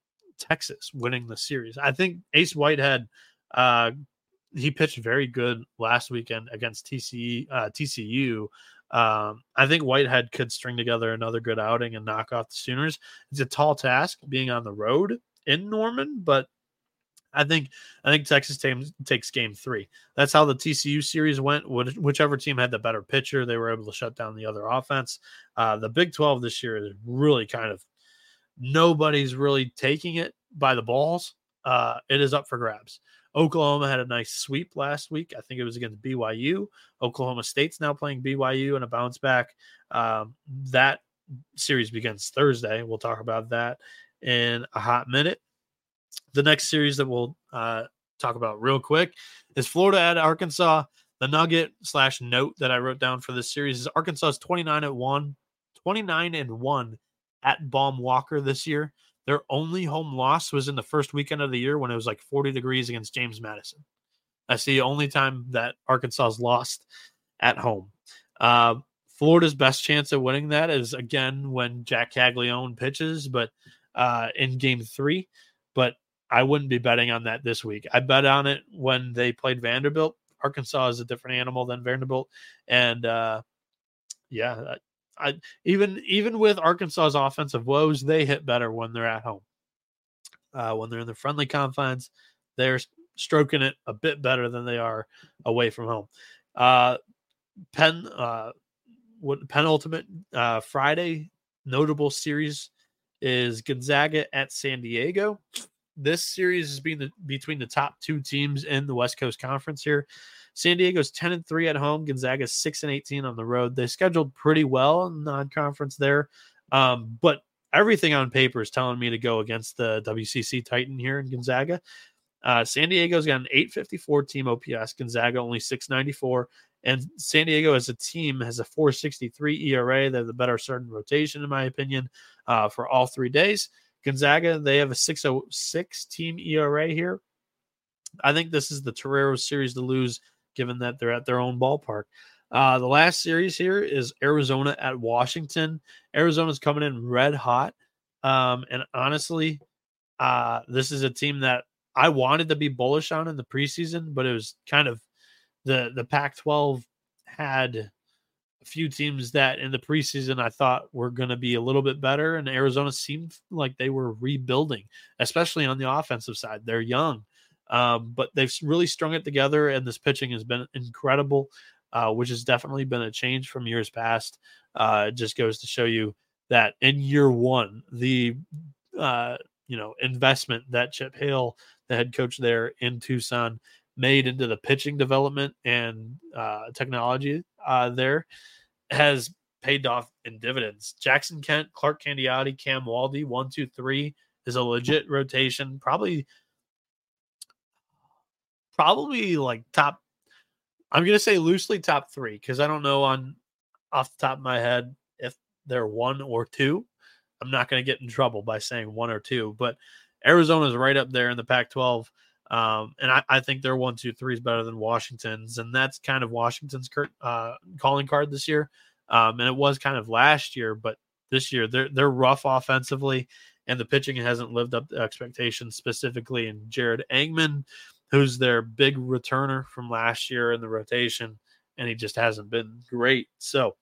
Texas winning the series. I think Ace Whitehead, uh, he pitched very good last weekend against T C, uh, T C U. Um, I think Whitehead could string together another good outing and knock off the Sooners. It's a tall task being on the road in Norman, but I think I think Texas team takes game three. That's how the T C U series went. Whichever team had the better pitcher, they were able to shut down the other offense. Uh, the Big twelve this year is really kind of nobody's really taking it by the balls. Uh, it is up for grabs. Oklahoma had a nice sweep last week. I think it was against B Y U. Oklahoma State's now playing B Y U in a bounce back. Um, that series begins Thursday. We'll talk about that in a hot minute. The next series that we'll uh, talk about real quick is Florida at Arkansas. the nugget slash note that I wrote down for this series is Arkansas is twenty-nine and one, twenty-nine and one at Baum Walker this year. Their only home loss was in the first weekend of the year when it was like forty degrees against James Madison. That's the only time that Arkansas has lost at home. Uh, Florida's best chance of winning that is, again, when Jack Caglione pitches, but uh, in game three. But I wouldn't be betting on that this week. I bet on it when they played Vanderbilt. Arkansas is a different animal than Vanderbilt. And, uh, yeah, I, even even with Arkansas's offensive woes, they hit better when they're at home. Uh, when they're in the friendly confines, they're stroking it a bit better than they are away from home. Uh, Penn, uh, what penultimate uh, Friday notable series is Gonzaga at San Diego. This series is being the, between the top two teams in the West Coast Conference here. San Diego's ten and three at home. Gonzaga's six and eighteen on the road. They scheduled pretty well in non-conference there. Um, but everything on paper is telling me to go against the W C C Titan here in Gonzaga. Uh, San Diego's got an eight fifty-four team O P S. Gonzaga only six ninety-four. And San Diego as a team has a four sixty-three E R A. They're the better starting rotation, in my opinion, uh, for all three days. Gonzaga, they have a six oh six team E R A here. I think this is the Torero series to lose, given that they're at their own ballpark. Uh, the last series here is Arizona at Washington. Arizona's coming in red hot. Um, and honestly, uh, this is a team that I wanted to be bullish on in the preseason, but it was kind of the, the Pac twelve had a few teams that in the preseason I thought were going to be a little bit better, and Arizona seemed like they were rebuilding, especially on the offensive side. They're young, um, but they've really strung it together, and this pitching has been incredible, uh, which has definitely been a change from years past. Uh, it just goes to show you that in year one, the uh, you know investment that Chip Hale, the head coach there in Tucson, made into the pitching development and uh, technology uh, there has paid off in dividends. Jackson Kent, Clark Candiotti, Cam Waldy, one, two, three is a legit rotation. Probably, probably like top, I'm going to say loosely top three, because I don't know on off the top of my head if they're one or two. I'm not going to get in trouble by saying one or two, but Arizona's right up there in the Pac twelve. Um, and I, I think their one, two, three is better than Washington's. And that's kind of Washington's uh, calling card this year. Um, and it was kind of last year, but this year they're, they're rough offensively, and the pitching hasn't lived up to expectations, specifically in Jared Engman, who's their big returner from last year in the rotation. And he just hasn't been great. So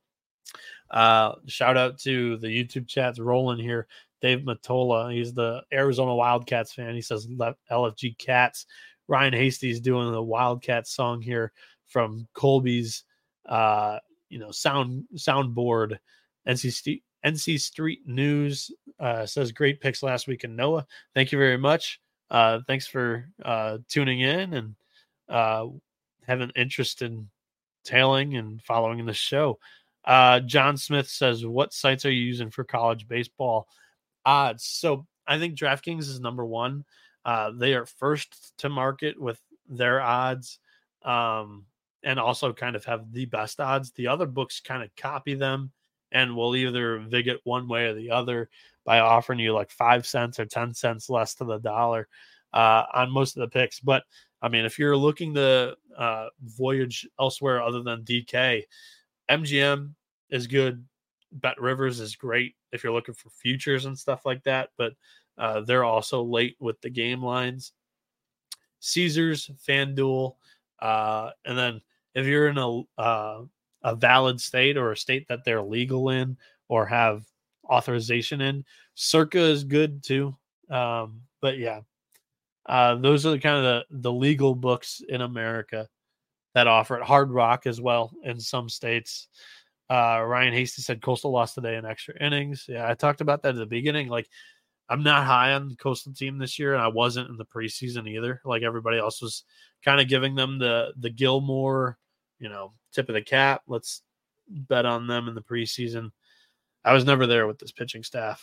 uh, shout out to the YouTube chats rolling here. Dave Matola, he's the Arizona Wildcats fan. He says L F G Cats. Ryan Hasty's doing the Wildcats song here from Colby's, uh, you know, sound soundboard. N C St- N C Street News uh, says great picks last week in Noah. Thank you very much. Uh, thanks for uh, tuning in and uh, having interest in tailing and following the show. Uh, John Smith says, what sites are you using for college baseball odds? So I think DraftKings is number one. Uh, they are first to market with their odds, um, and also kind of have the best odds. The other books kind of copy them and will either vig it one way or the other by offering you like five cents or ten cents less to the dollar uh, on most of the picks. But I mean, if you're looking to uh, voyage elsewhere other than D K, M G M is good. Bet Rivers is great if you're looking for futures and stuff like that, but uh, they're also late with the game lines. Caesars, FanDuel, uh, and then if you're in a uh, a valid state or a state that they're legal in or have authorization in, Circa is good too. Um, but yeah, uh, those are the kind of the, the legal books in America that offer it. Hard Rock as well in some states. Uh, Ryan Hasty said Coastal lost today in extra innings. Yeah, I talked about that at the beginning. Like, I'm not high on the Coastal team this year, and I wasn't in the preseason either. Like everybody else was kind of giving them the the Gilmore, you know, tip of the cap. Let's bet on them in the preseason. I was never there with this pitching staff.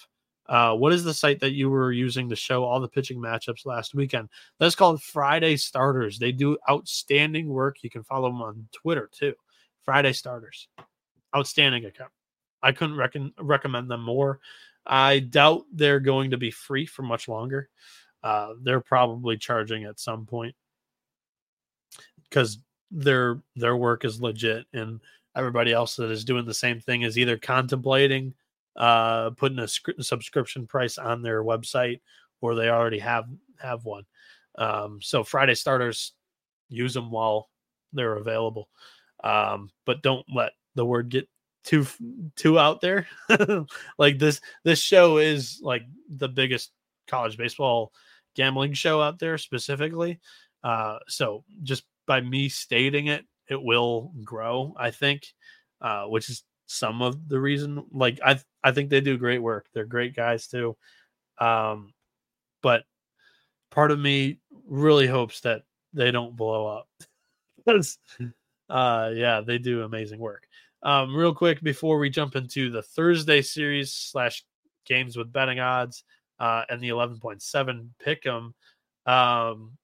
Uh, what is the site that you were using to show all the pitching matchups last weekend? That's called Friday Starters. They do outstanding work. You can follow them on Twitter too. Friday Starters. Outstanding account. I couldn't rec- recommend them more. I doubt they're going to be free for much longer. Uh, they're probably charging at some point because their their work is legit, and everybody else that is doing the same thing is either contemplating uh, putting a sc- subscription price on their website, or they already have have one. Um, so Friday Starters, use them while they're available, um, but don't let the word get too too out there. Like this this show is like the biggest college baseball gambling show out there specifically. Uh, so just by me stating it, it will grow, I think, uh, which is some of the reason. Like I I think they do great work. They're great guys too. Um, but part of me really hopes that they don't blow up. Because uh, yeah, they do amazing work. Um, real quick before we jump into the Thursday series slash games with betting odds uh, and the eleven point seven pick'em, um,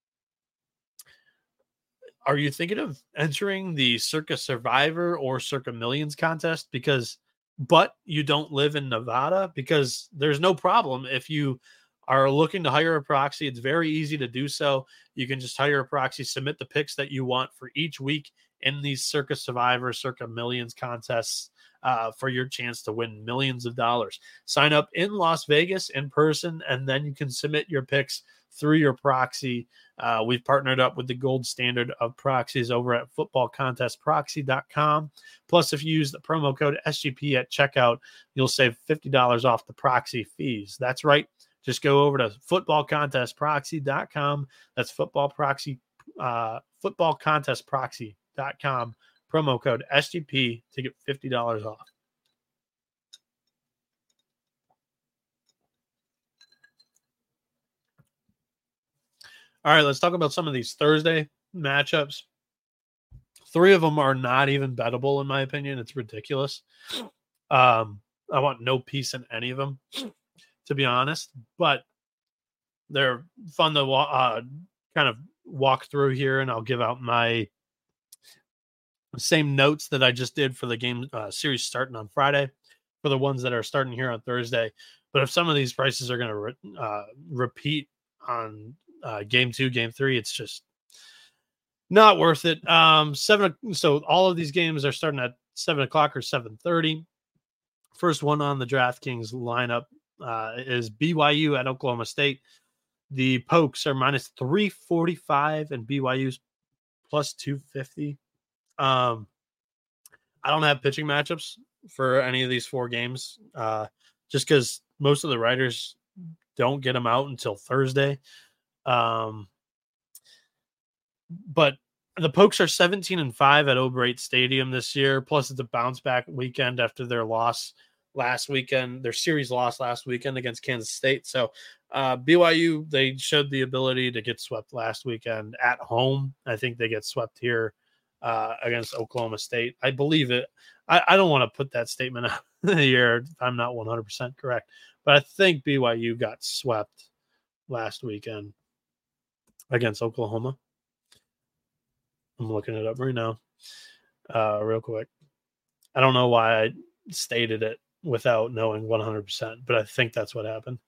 are you thinking of entering the Circa Survivor or Circa Millions contest? Because, but you don't live in Nevada, because there's no problem if you are looking to hire a proxy. It's very easy to do so. You can just hire a proxy, submit the picks that you want for each week in these Circa Survivor, Circa Millions contests uh, for your chance to win millions of dollars. Sign up in Las Vegas in person, and then you can submit your picks through your proxy. Uh, we've partnered up with the gold standard of proxies over at football contest proxy dot com. Plus, if you use the promo code S G P at checkout, you'll save fifty dollars off the proxy fees. That's right. Just go over to football contest proxy dot com. That's football proxy, uh, football contest proxy dot com. Promo code S G P to get fifty dollars off. All right, let's talk about some of these Thursday matchups. Three of them are not even bettable, in my opinion. It's ridiculous. Um, I want no piece in any of them, to be honest. But they're fun to uh, kind of walk through here, and I'll give out my same notes that I just did for the game uh, series starting on Friday for the ones that are starting here on Thursday. But if some of these prices are going to re- uh, repeat on uh, game two, game three, it's just not worth it. Um, seven. So all of these games are starting at seven o'clock or seven thirty. First one on the DraftKings lineup uh, is B Y U at Oklahoma State. The Pokes are minus three forty-five and B Y U's plus two fifty. Um, I don't have pitching matchups for any of these four games, uh, just because most of the writers don't get them out until Thursday. Um, but the Pokes are seventeen and five at O'Brate Stadium this year. Plus, it's a bounce back weekend after their loss last weekend, their series loss last weekend against Kansas State. So, uh, B Y U, they showed the ability to get swept last weekend at home. I think they get swept here uh, against Oklahoma State. I believe it. I, I don't want to put that statement out in the air if I'm not one hundred percent correct, but I think B Y U got swept last weekend against Oklahoma. I'm looking it up right now, uh, real quick. I don't know why I stated it without knowing one hundred percent, but I think that's what happened.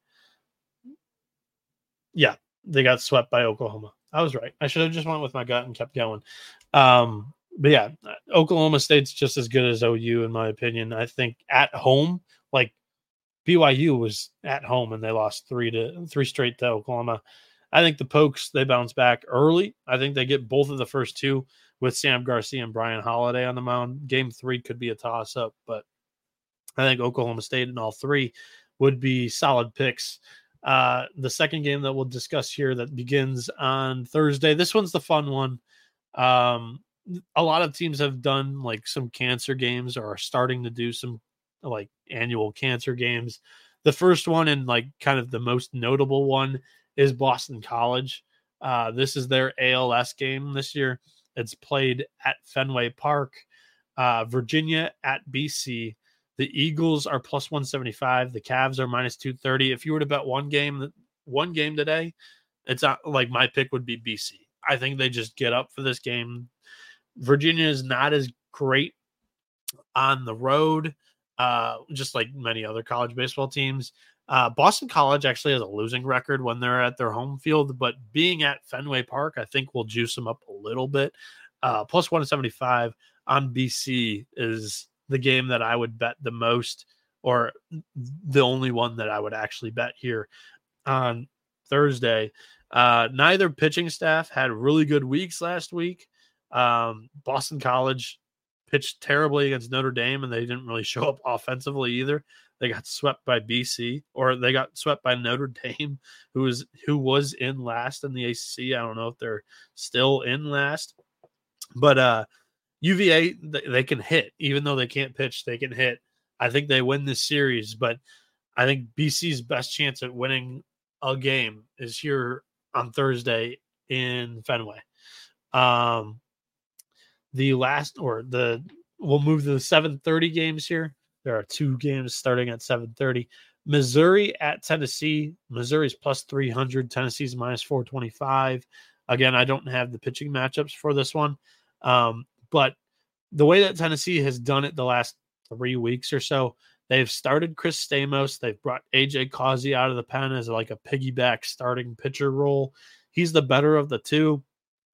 Yeah, they got swept by Oklahoma. I was right. I should have just went with my gut and kept going. Um, but yeah, Oklahoma State's just as good as O U, in my opinion. I think at home, like B Y U was at home and they lost three to three straight to Oklahoma. I think the Pokes, they bounce back early. I think they get both of the first two with Sam Garcia and Brian Holiday on the mound. Game three could be a toss-up, but I think Oklahoma State in all three would be solid picks. Uh, the second game that we'll discuss here that begins on Thursday, this one's the fun one. Um, a lot of teams have done like some cancer games or are starting to do some like annual cancer games. The first one and like kind of the most notable one is Boston College. Uh, this is their A L S game this year. It's played at Fenway Park. Uh, Virginia at B C. The Eagles are plus one seventy-five. The Cavs are minus two thirty. If you were to bet one game, one game today, it's not like my pick would be B C. I think they just get up for this game. Virginia is not as great on the road, uh, just like many other college baseball teams. Uh, Boston College actually has a losing record when they're at their home field, but being at Fenway Park, I think will juice them up a little bit. Uh, plus one seventy-five on B C is the game that I would bet the most, or the only one that I would actually bet here on Thursday. Uh, neither pitching staff had really good weeks last week. Um, Boston College pitched terribly against Notre Dame, and they didn't really show up offensively either. They got swept by B C, or they got swept by Notre Dame, who was who was in last in the A C C. I don't know if they're still in last, but uh, U V A, they can hit. Even though they can't pitch, they can hit. I think they win this series, but I think B C's best chance at winning a game is here on Thursday in Fenway. Um, the last, or the, we'll move to the seven thirty games here. There are two games starting at seven thirty. Missouri at Tennessee. Missouri's plus three hundred. Tennessee's minus four twenty-five. Again, I don't have the pitching matchups for this one. Um, but the way that Tennessee has done it the last three weeks or so, they've started Chris Stamos. They've brought A J Causey out of the pen as like a piggyback starting pitcher role. He's the better of the two.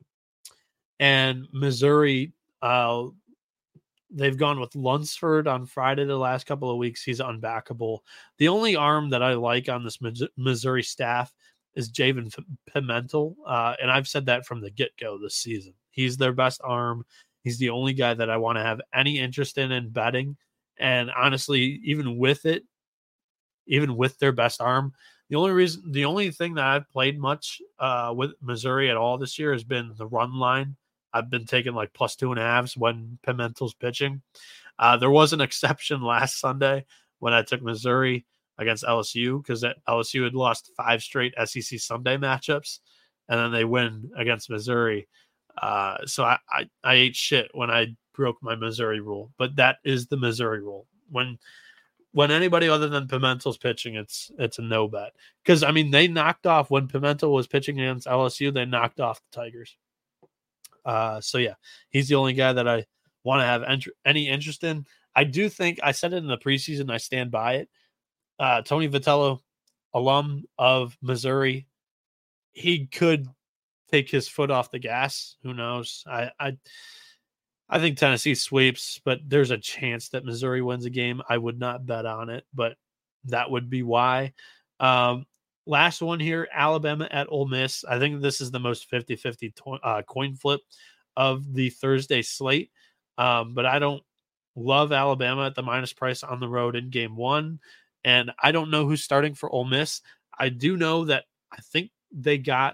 And Missouri, uh, they've gone with Lunsford on Friday the last couple of weeks. He's unbackable. The only arm that I like on this Missouri staff is Javen Pimentel. Uh, and I've said that from the get-go this season. He's their best arm. He's the only guy that I want to have any interest in in betting. And honestly, even with it, even with their best arm, the only reason, the only thing that I've played much uh, with Missouri at all this year has been the run line. I've been taking like plus two and a halves when Pimentel's pitching. Uh, there was an exception last Sunday when I took Missouri against L S U, because L S U had lost five straight S E C Sunday matchups, and then they win against Missouri. Uh, so I, I, I ate shit when I broke my Missouri rule, but that is the Missouri rule. When when anybody other than Pimentel's pitching, it's it's a no bet. Because, I mean, they knocked off, when Pimentel was pitching against L S U, they knocked off the Tigers. Uh, so, yeah, he's the only guy that I want to have ent- any interest in. I do think, I said it in the preseason, I stand by it. Uh, Tony Vitello, alum of Missouri, he could take his foot off the gas. Who knows? I, I I think Tennessee sweeps, but there's a chance that Missouri wins a game. I would not bet on it, but that would be why. Um, last one here, Alabama at Ole Miss. I think this is the most fifty-fifty to- uh, coin flip of the Thursday slate, um, but I don't love Alabama at the minus price on the road in game one, and I don't know who's starting for Ole Miss. I do know that I think they got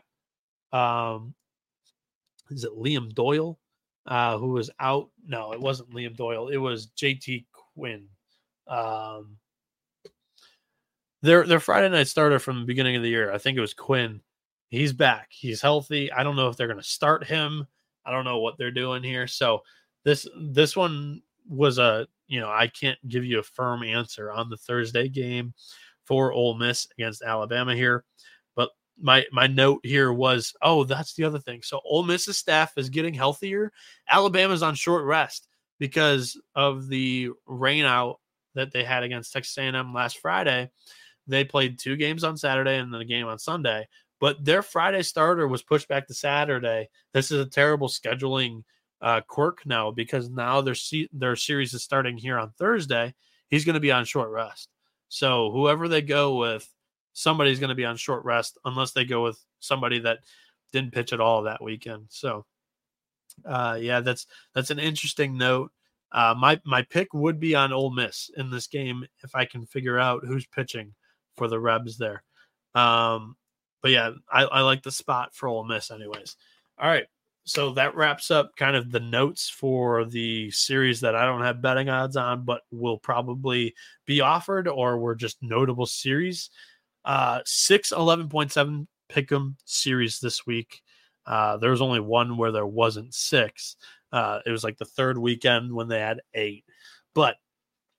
Um, is it Liam Doyle, uh, who was out? No, it wasn't Liam Doyle. It was J T Quinn. Um, their their Friday night starter from the beginning of the year. I think it was Quinn. He's back. He's healthy. I don't know if they're going to start him. I don't know what they're doing here. So this this one was a, you know, I can't give you a firm answer on the Thursday game for Ole Miss against Alabama here. My my note here was, oh, that's the other thing. So Ole Miss's staff is getting healthier. Alabama's on short rest because of the rain out that they had against Texas A and M last Friday. They played two games on Saturday and then a game on Sunday. But their Friday starter was pushed back to Saturday. This is a terrible scheduling uh, quirk now, because now their se- their series is starting here on Thursday. He's going to be on short rest. So whoever they go with, somebody's going to be on short rest, unless they go with somebody that didn't pitch at all that weekend. So, uh, yeah, that's that's an interesting note. Uh, my my pick would be on Ole Miss in this game if I can figure out who's pitching for the Rebs there. Um, but yeah, I, I like the spot for Ole Miss, anyways. All right, so that wraps up kind of the notes for the series that I don't have betting odds on, but will probably be offered, or were just notable series. Uh, six eleven point seven pick'em series this week. Uh, there was only one where there wasn't six. Uh, it was like the third weekend when they had eight. But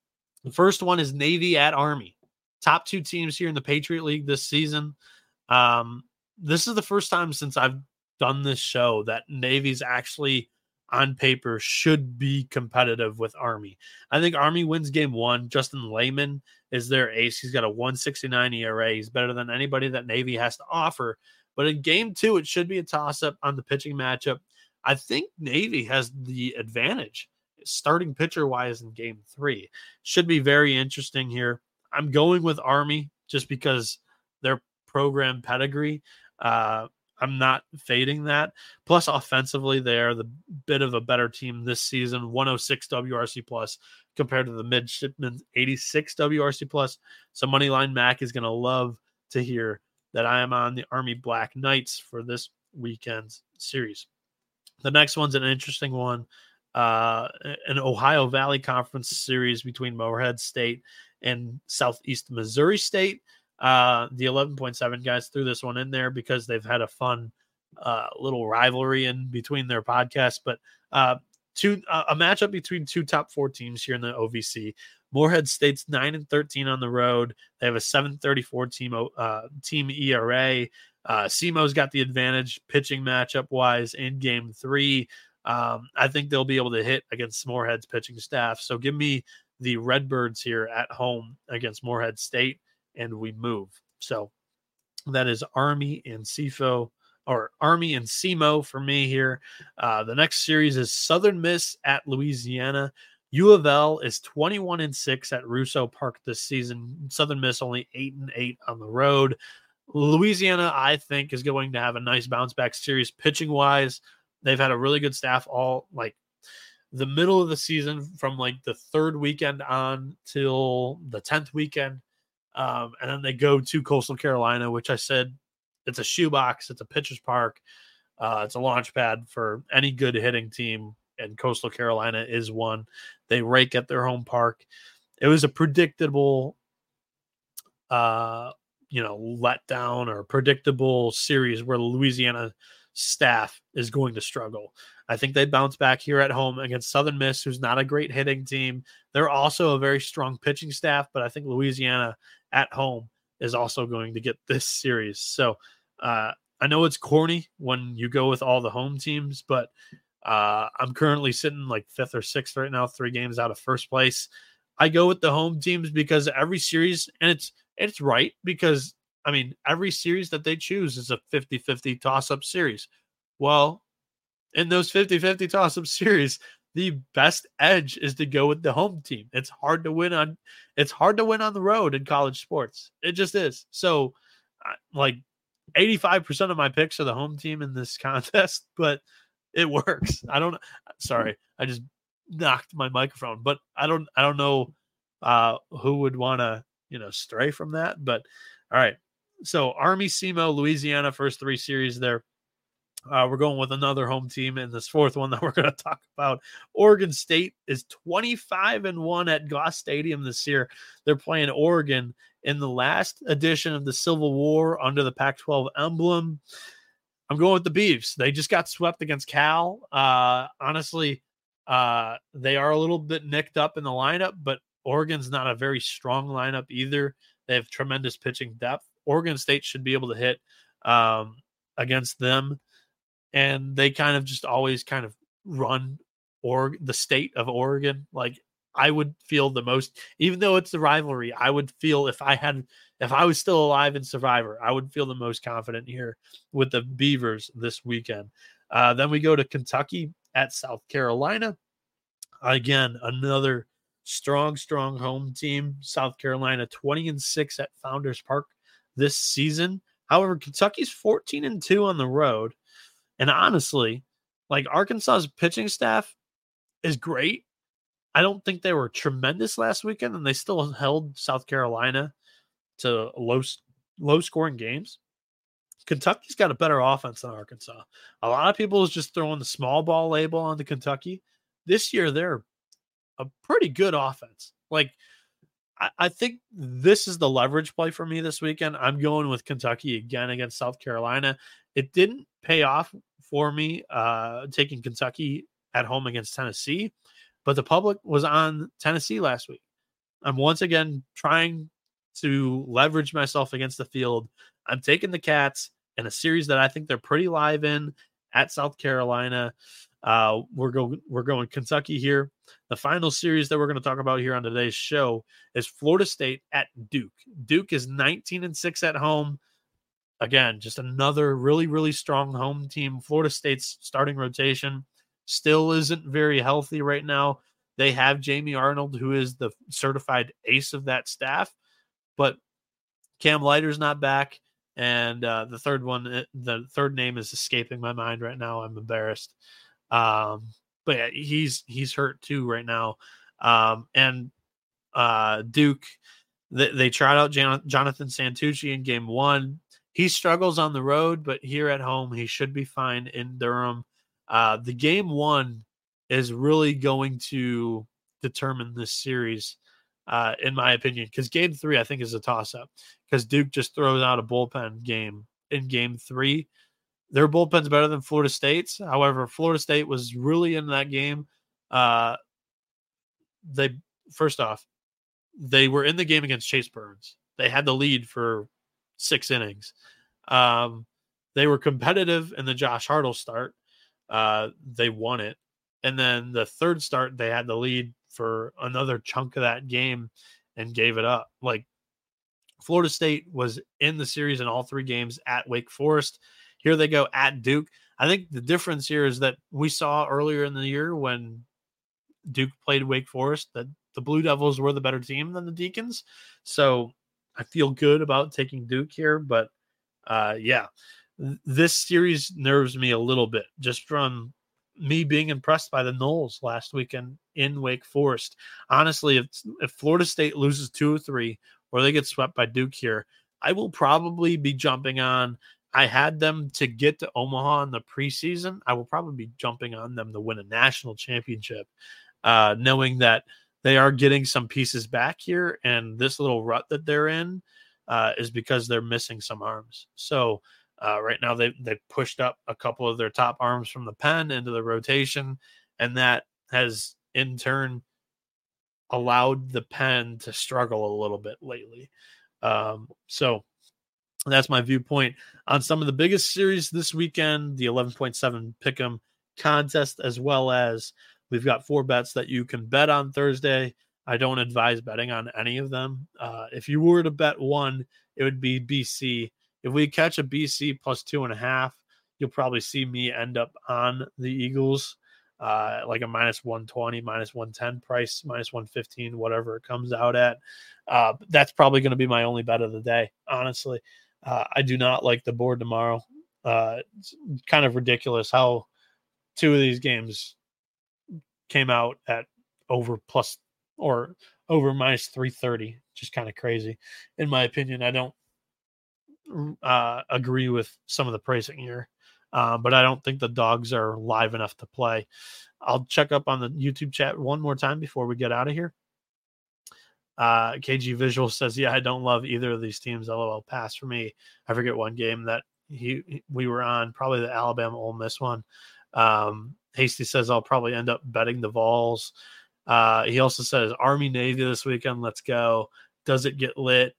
The first one is Navy at Army. Top two teams here in the Patriot League this season. Um, this is the first time since I've done this show that Navy's actually on paper should be competitive with Army. I think Army wins game one. Justin Lehman is their ace. He's got a one sixty-nine E R A. He's better than anybody that Navy has to offer. But in game two, it should be a toss-up on the pitching matchup. I think Navy has the advantage starting pitcher-wise in game three. Should be very interesting here. I'm going with Army just because their program pedigree. Uh, I'm not fading that. Plus, offensively, they are the bit of a better team this season. one oh six W R C plus compared to the midshipmen eighty-six W R C plus. So Moneyline Mac is going to love to hear that I am on the Army Black Knights for this weekend's series. The next one's an interesting one. Uh, an Ohio Valley Conference series between Morehead State and Southeast Missouri State. Uh, the eleven point seven guys threw this one in there because they've had a fun uh, little rivalry in between their podcasts. But uh, two uh, a matchup between two top four teams here in the O V C. Morehead State's nine and thirteen on the road. They have a seven thirty-four team uh, team E R A. Uh, S E M O's got the advantage pitching matchup wise in game three. Um, I think they'll be able to hit against Morehead's pitching staff. So give me the Redbirds here at home against Morehead State, and we move. So that is Army and C F O, or Army and S E M O for me here. Uh, the next series is Southern Miss at Louisiana. U of L is twenty-one and six at Russo Park this season. Southern Miss only eight and eight on the road. Louisiana, I think, is going to have a nice bounce back series pitching wise. They've had a really good staff all like the middle of the season from like the third weekend on till the tenth weekend. Um, and then they go to Coastal Carolina, which I said it's a shoebox. It's a pitcher's park. Uh, it's a launch pad for any good hitting team. And Coastal Carolina is one. They rake at their home park. It was a predictable, uh, you know, letdown or predictable series where Louisiana staff is going to struggle. I think they bounce back here at home against Southern Miss, who's not a great hitting team. They're also a very strong pitching staff, but I think Louisiana at home is also going to get this series. So uh, I know it's corny when you go with all the home teams, but uh, I'm currently sitting like fifth or sixth right now, three games out of first place. I go with the home teams because every series, and it's it's right because I mean, every series that they choose is a fifty-fifty toss-up series. Well, in those fifty-fifty toss-up series, the best edge is to go with the home team. It's hard to win on it's hard to win on the road in college sports. It just is. So, like eighty-five percent of my picks are the home team in this contest, but it works. I don't sorry. I just knocked my microphone, but I don't I don't know uh, who would want to, you know, stray from that, but all right. So Army, S E M O, Louisiana, first three series there. Uh, we're going with another home team in this fourth one that we're going to talk about. Oregon State is twenty-five and one at Goss Stadium this year. They're playing Oregon in the last edition of the Civil War under the Pac twelve emblem. I'm going with the Beavs. They just got swept against Cal. Uh, honestly, uh, they are a little bit nicked up in the lineup, but Oregon's not a very strong lineup either. They have tremendous pitching depth. Oregon State should be able to hit um, against them. And they kind of just always kind of run or the state of Oregon. Like I would feel the most, even though it's the rivalry, I would feel if I had, if I was still alive in Survivor, I would feel the most confident here with the Beavers this weekend. Uh, then we go to Kentucky at South Carolina. Again, another strong, strong home team. South Carolina twenty and six at Founders Park this season. However, Kentucky's fourteen and two on the road. And honestly, like Arkansas's pitching staff is great. I don't think they were tremendous last weekend, and they still held South Carolina to low, low scoring games. Kentucky's got a better offense than Arkansas. A lot of people is just throwing the small ball label onto Kentucky. This year, they're a pretty good offense. Like, I, I think this is the leverage play for me this weekend. I'm going with Kentucky again against South Carolina. It didn't pay off for me uh, taking Kentucky at home against Tennessee, but the public was on Tennessee last week. I'm once again trying to leverage myself against the field. I'm taking the Cats in a series that I think they're pretty live in at South Carolina. Uh, we're going we're going Kentucky here. The final series that we're going to talk about here on today's show is Florida State at Duke. Duke is nineteen and six at home. Again, just another really, really strong home team. Florida State's starting rotation still isn't very healthy right now. They have Jamie Arnold, who is the certified ace of that staff, but Cam Leiter's not back. And uh, the third one, the third name is escaping my mind right now. I'm embarrassed. Um, but yeah, he's he's hurt too right now. Um, and uh, Duke, they, they tried out Jan- Jonathan Santucci in game one. He struggles on the road, but here at home, he should be fine in Durham. Uh, the game one is really going to determine this series, uh, in my opinion, because game three, I think, is a toss-up because Duke just throws out a bullpen game in game three. Their bullpen's better than Florida State's. However, Florida State was really in that game. Uh, they first off, they were in the game against Chase Burns. They had the lead for six innings. Um, they were competitive in the Josh Hartle start. Uh, they won it. And then the third start, they had the lead for another chunk of that game and gave it up. Like, Florida State was in the series in all three games at Wake Forest. Here they go at Duke. I think the difference here is that we saw earlier in the year when Duke played Wake Forest that the Blue Devils were the better team than the Deacons. So I feel good about taking Duke here. But, uh, yeah, this series nerves me a little bit just from me being impressed by the Noles last weekend in Wake Forest. Honestly, if, if Florida State loses two or three or they get swept by Duke here, I will probably be jumping on. I had them to get to Omaha in the preseason. I will probably be jumping on them to win a national championship, uh, knowing that they are getting some pieces back here. And this little rut that they're in uh, is because they're missing some arms. So uh, right now they they pushed up a couple of their top arms from the pen into the rotation. And that has in turn allowed the pen to struggle a little bit lately. Um, so that's my viewpoint on some of the biggest series this weekend, the eleven point seven Pick'em contest, as well as we've got four bets that you can bet on Thursday. I don't advise betting on any of them. Uh, if you were to bet one, it would be B C. If we catch a B C plus two and a half, you'll probably see me end up on the Eagles, uh, like a minus one twenty, minus one ten price, minus one fifteen, whatever it comes out at. Uh, that's probably going to be my only bet of the day, honestly. Uh, I do not like the board tomorrow. Uh, it's kind of ridiculous how two of these games came out at over plus or over minus three thirty. Just kind of crazy. In my opinion, I don't uh, agree with some of the pricing here, uh, but I don't think the dogs are live enough to play. I'll check up on the YouTube chat one more time before we get out of here. Uh, K G Visual says, yeah, I don't love either of these teams. LOL, pass for me. I forget one game that he we were on, probably the Alabama Ole Miss one. Um, Hasty says, I'll probably end up betting the Vols. Uh, he also says, Army Navy this weekend. Let's go. Does it get lit?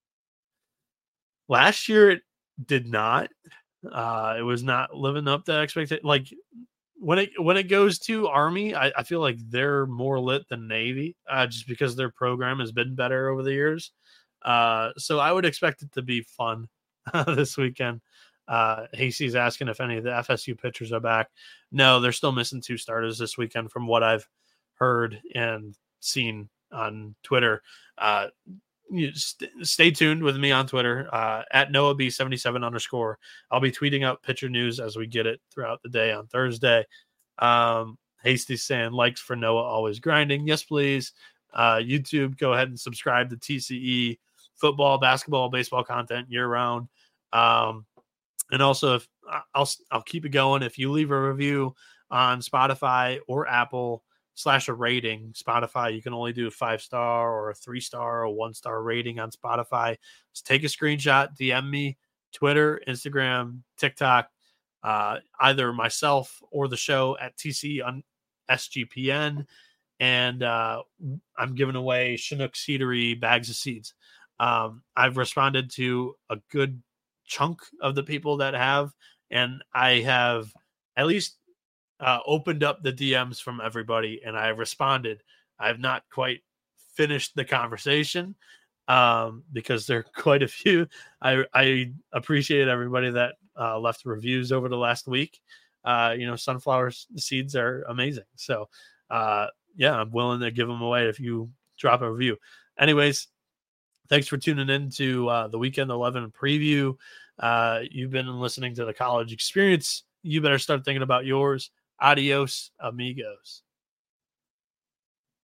Last year, it did not. Uh, it was not living up to expectation. Like, When it when it goes to Army, I, I feel like they're more lit than Navy, uh, just because their program has been better over the years. Uh, so I would expect it to be fun this weekend. Uh, Hasey's asking if any of the F S U pitchers are back. No, they're still missing two starters this weekend from what I've heard and seen on Twitter. Uh, you st- stay tuned with me on Twitter uh, at Noah B seventy-seven underscore. I'll be tweeting out pitcher news as we get it throughout the day on Thursday. Um, Hasty saying likes for Noah, always grinding. Yes, please. Uh, YouTube, go ahead and subscribe to T C E football, basketball, baseball content year round. Um, and also, if I'll I'll keep it going. If you leave a review on Spotify or Apple, slash a rating. Spotify, you can only do a five star or a three star or one star rating on Spotify. Just take a screenshot, D M me, Twitter, Instagram, TikTok, uh, either myself or the show at T C on S G P N. and uh, I'm giving away Chinook Seedery bags of seeds. Um, I've responded to a good chunk of the people that have, and I have at least uh, opened up the D Ms from everybody, and I have responded. I have not quite finished the conversation um, because there are quite a few. I, I appreciate everybody that uh, left reviews over the last week. Uh, you know, sunflower seeds are amazing. So, uh, yeah, I'm willing to give them away if you drop a review. Anyways, thanks for tuning in to uh, the Weekend eleven preview. Uh, you've been listening to the College Experience. You better start thinking about yours. Adios, amigos.